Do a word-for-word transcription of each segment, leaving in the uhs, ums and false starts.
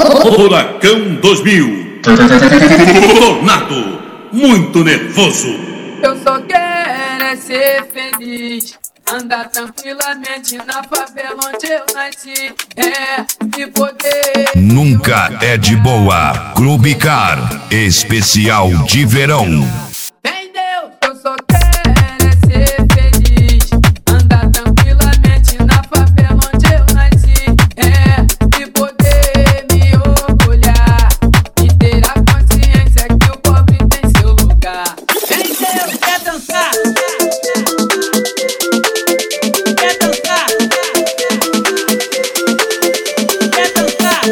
Furacão dois mil. Tornado, muito nervoso. Eu só quero é ser feliz, andar tranquilamente na favela onde eu nasci. É, e poder. Nunca é de boa. Clube Car, especial de verão. Entendeu? Eu só quero é ser feliz, andar tranquilamente na favela onde eu nasci. É, e poder me orgulhar e ter a consciência que o pobre tem seu lugar. Entendeu? Quer dançar? Quer dançar? Quer dançar?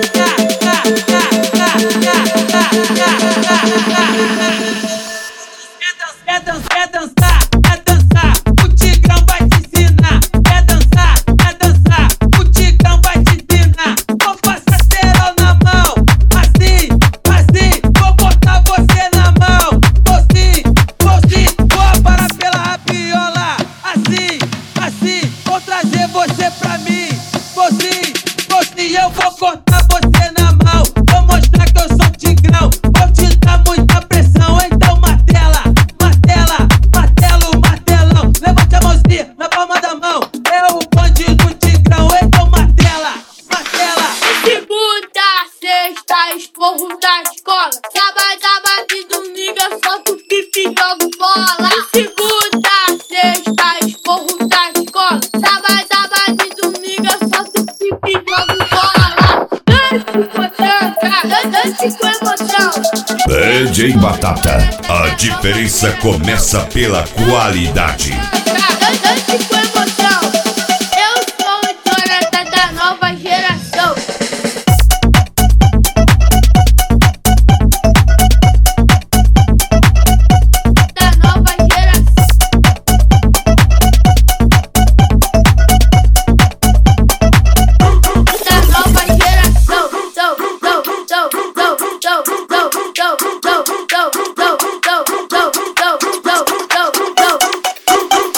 Quer dançar? Quer dançar? Quer dançar? O Tigrão vai te ensinar. Quer dançar? Quer dançar? O Tigrão vai te ensinar. Vou passar cerol na mão, assim, assim. Vou botar você na mão, vou sim, vou sim. Vou parar pela rabiola, assim, assim. Vou trazer você pra mim, vou sim, vou sim. Eu vou cortar você na mão, vou mostrar que eu sou Tigrão. Vou te dar muita pressão, então martela, martela, martelo, martelão. Levante a mãozinha na palma da mão, é o bonde do Tigrão, então martela, martela. Segunda, sexta, esporro da escola. Sábado, sábado e domingo eu solto pipi e jogo bola. Segunda, sexta, esporro da escola. Sábado, sábado e domingo eu solto pipi e jogo bola. Dance com dança, dance com emoção. D J Batata, a diferença começa pela qualidade. Dance com emoção. Eu sou o Jonathan da nova geração. Da nova geração. Da nova geração. Dou, dou, dou, dou, dou, dou, dou, dou, dou, dou, dou, dou, dou, dou, dou, dou.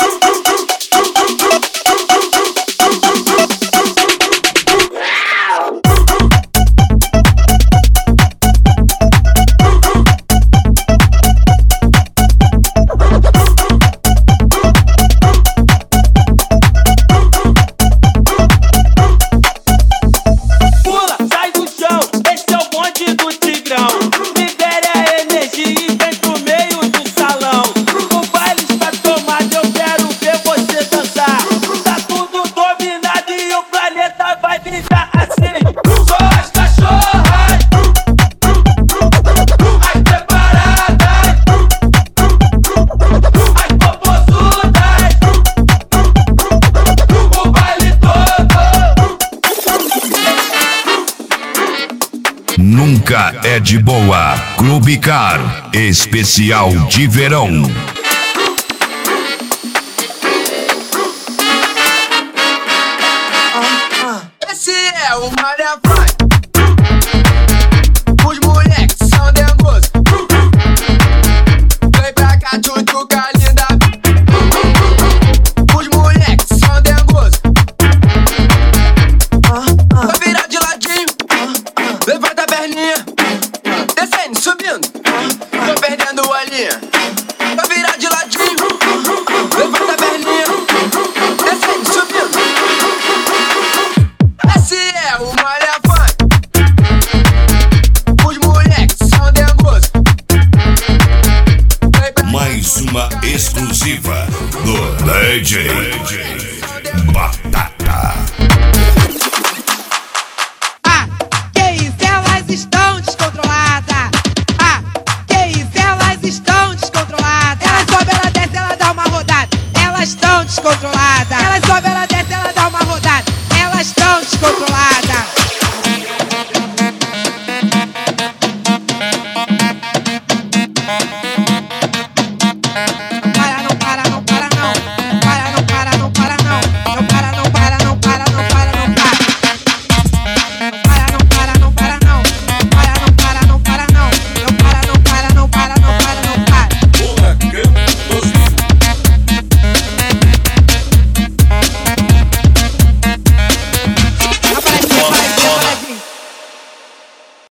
Pula, sai do chão, esse é o bonde do Tigrão. Libere a energia e vem pro meio do salão. O baile está tomado, eu quero ver você dançar. Tá tudo dominado e o planeta vai brilhar assim. Só as cachorras, as preparadas, as popozudas, o baile todo. Nunca é de boa. Clube Car, especial de verão. Esse é o Maria Vai. Os mulheres